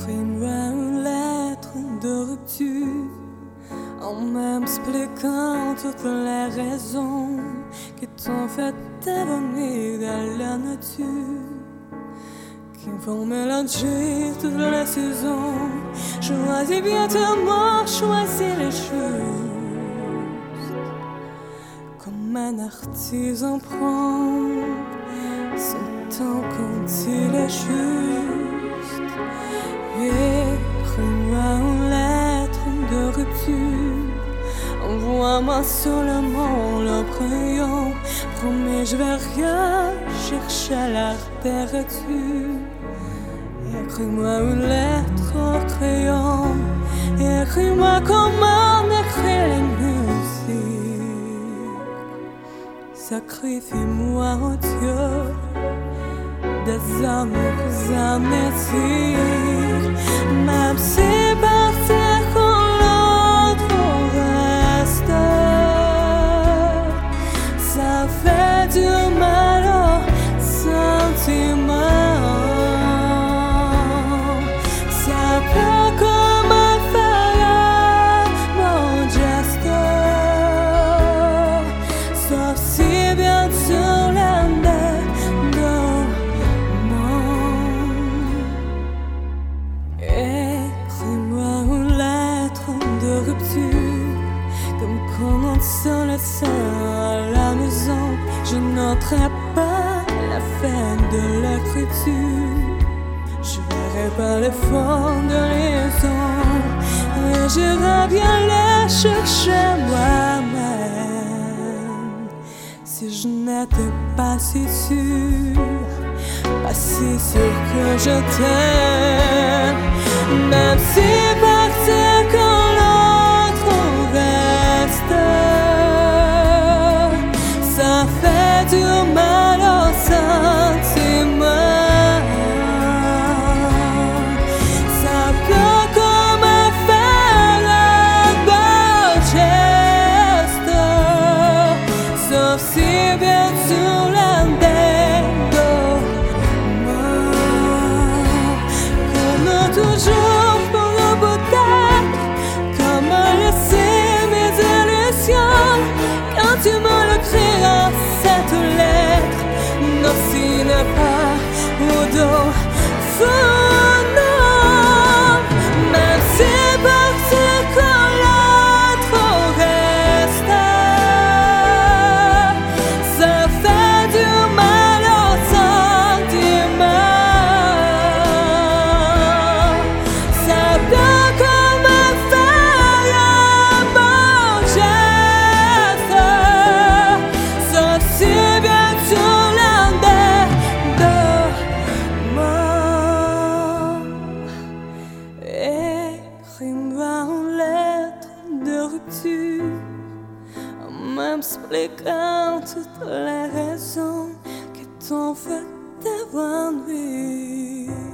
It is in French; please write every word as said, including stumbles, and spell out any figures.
Écris-moi une lettre de rupture en m'expliquant toutes les raisons qui t'ont fait évanouir dans la nature, qui vont mélanger toutes les saisons. Choisis bien tes mots, choisis les choses, comme un artisan prend son temps quand il est juste. Écris-moi une lettre de rupture, envoie-moi seulement le crayon. Promets, je vais rien chercher à la température. Écris-moi une lettre au crayon, écris-moi comment écrire la musique. Sacrifie-moi au Dieu des amours amnésiques, même si partir quand l'autre reste, ça fait du mal au sentiment. Ça peut comme un faire mon geste, sauf si bien sûr l'un comme quand on se laisse à la maison. Je noterai pas la fin de l'écriture, je verrai pas le fond de liaison, et j'irai bien les chercher moi-même. Si je n'étais pas si sûre, pas si sûre que je t'aime, même si partir quand ça fait du mal au sentiment. Ça peut comme faire un beau geste, sauf si bien sûr l'un des deux comme toujours pour le peut-être, comme laisser mes illusions. Quand tu me l'écriras cette lettre, n'obstine pas au dos fou, non. Même si partir quand l'autre reste, ça fait du mal au sentiment. Ça peut comme faire un beau geste, si bien sûr l'un des deux morts. Écris-moi une lettre de rupture en m'expliquant toutes les raisons qui t'ont fait t'évanouir.